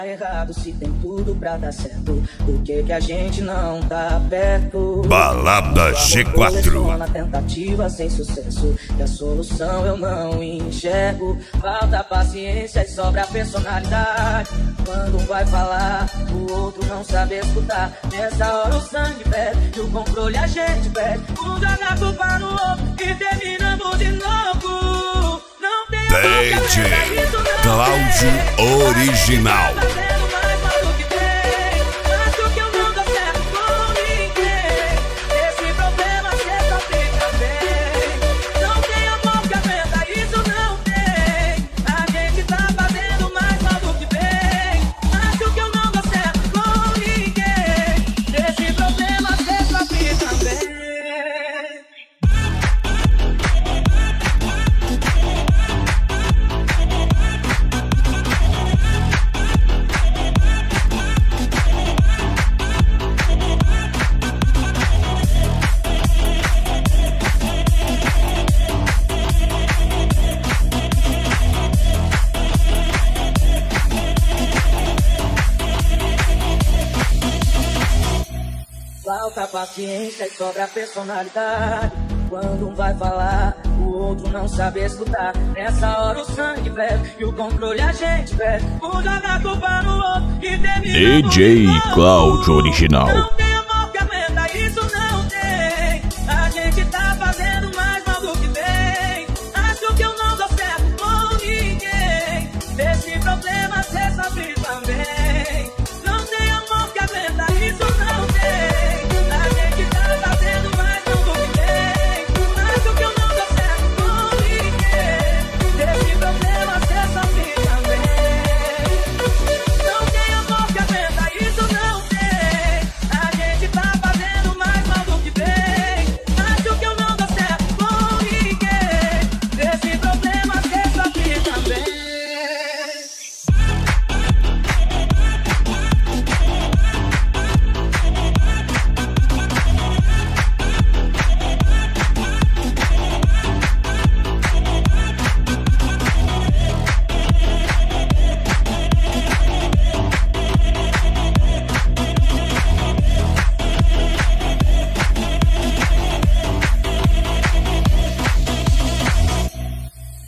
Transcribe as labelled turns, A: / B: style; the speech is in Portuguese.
A: Errado, se tem tudo pra dar certo, por que que a gente não tá perto?
B: Balada G4.
A: Na tentativa sem sucesso, que a solução eu não enxergo. Falta paciência e sobra personalidade. Quando um vai falar, o outro não sabe escutar. Nessa hora o sangue perde e o controle a gente perde. Um joga a culpa no outro e terminamos de novo. Não tem
B: DJ Cláudio Original.
A: Falta paciência e sobra personalidade. Quando um vai falar, o outro não sabe escutar. Nessa hora o sangue perde e o controle a gente perde. Um joga a culpa no outro e termina.
B: DJ Cláudio Original.